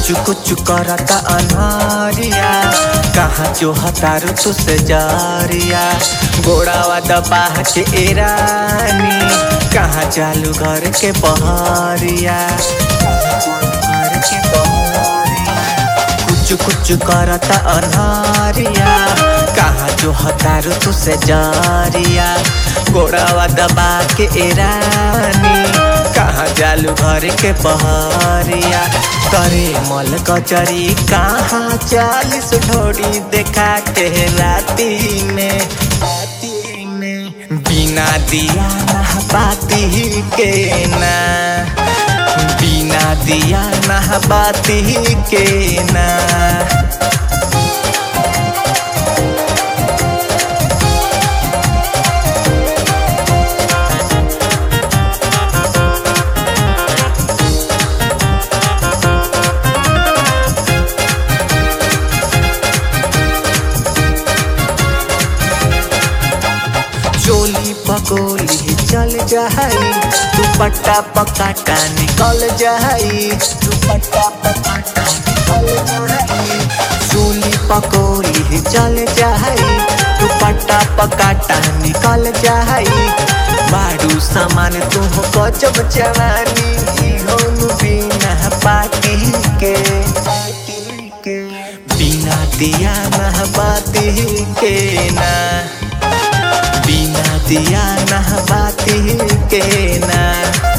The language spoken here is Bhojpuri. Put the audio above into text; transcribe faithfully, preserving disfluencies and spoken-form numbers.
कुछ कुछ करता अनहरिया, कहाँ जो हतारू तुसे जारिया। गोड़ावा दबा के एरानी, कहाँ चालू घर के बहरिया। घर के बहरिया कुछ कुछ करता अनहरिया, कहाँ जो हतारू तुसे जारिया। गोड़ावा दबा के एरानी, कहाँ जालू घर के बहरिया। करे मल कचरी कहाँ चालीस ढोड़ी देखा के राती में। राती में बिना दिया नहबाती के ना, बिना दिया नहबाती के ना। चोली पकोली चल जाई, दुपट्टा पकाटा निकल जाई। दुपट्टा पकाटा निकल जाई, चोली पकोली चल जाई, दुपट्टा पकाटा निकल जाई। बारू सामान तुम गजब जवानी, होनु बिना पार्टी के। बिना दिया नहबाती के ना, बिना दिया नहबाती के ना।